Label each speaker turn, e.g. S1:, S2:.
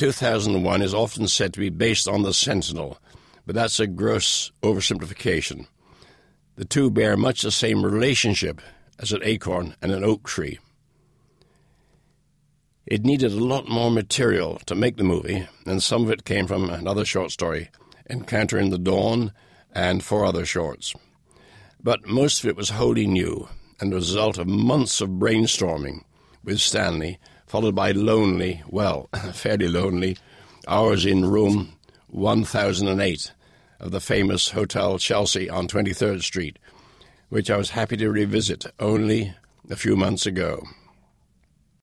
S1: 2001 is often said to be based on The Sentinel, but that's a gross oversimplification. The two bear much the same relationship as an acorn and an oak tree. It needed a lot more material to make the movie, and some of it came from another short story, Encounter in the Dawn, and 4 other shorts. But most of it was wholly new, and the result of months of brainstorming with Stanley, followed by lonely, well, fairly lonely, hours in room 1008 of the famous Hotel Chelsea on 23rd Street, which I was happy to revisit only a few months ago.